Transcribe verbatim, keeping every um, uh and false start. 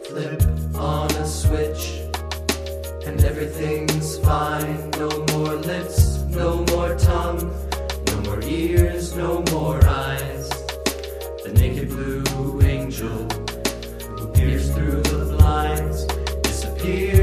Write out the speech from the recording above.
Flip on a switch and everything's fine. No more lips, no more tongue, no more ears, no more eyes. The naked blue angel who peers through the blinds disappears.